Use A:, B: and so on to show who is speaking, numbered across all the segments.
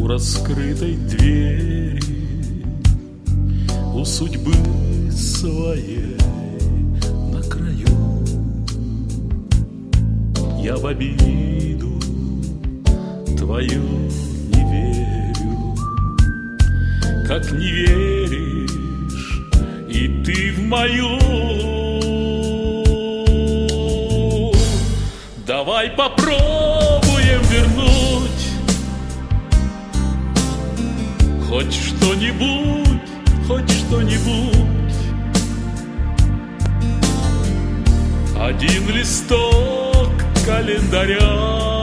A: у раскрытой двери, у судьбы своей на краю. Я в обиду твою не верю, как не веришь и ты в мою. Давай попробуем вернуть хоть что-нибудь, хоть что-нибудь. Один листок календаря,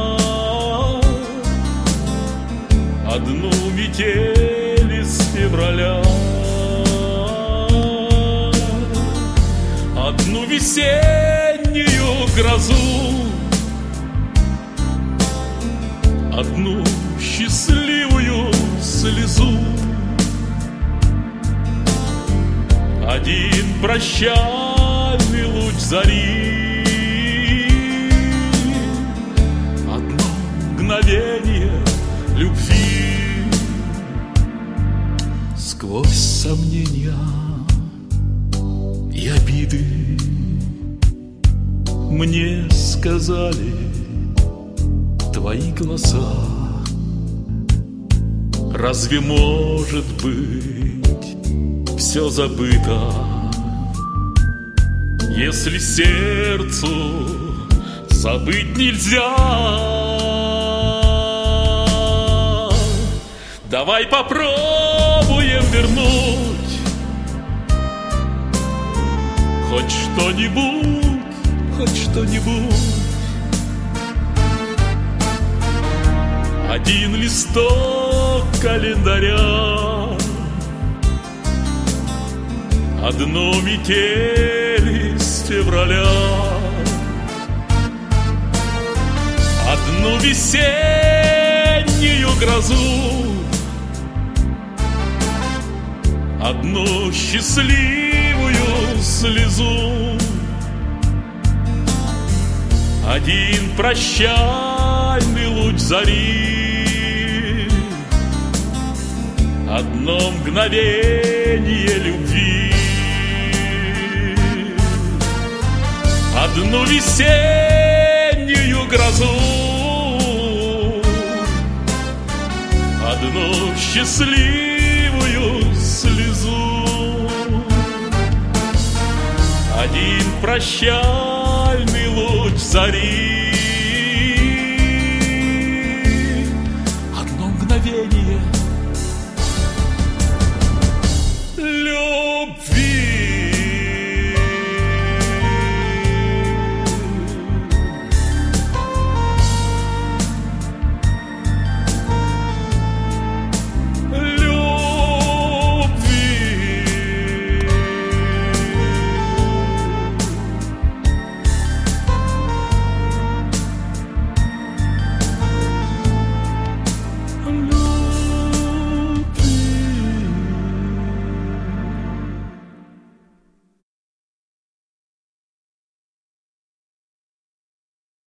A: одну метель из февраля, одну весеннюю грозу, одну счастливую слезу, один прощальный луч зари, одно мгновение любви. Сквозь сомнения и обиды мне сказали твои глаза. Разве может быть все забыто, если сердцу забыть нельзя? Давай попробуем вернуть хоть что-нибудь, хоть что-нибудь. Один листок календаря, одну метель из февраля, одну весеннюю грозу, одну счастливую слезу, один прощальный луч зари, одно мгновение любви, одну весеннюю грозу, одну счастливую слезу, один прощальный луч зари,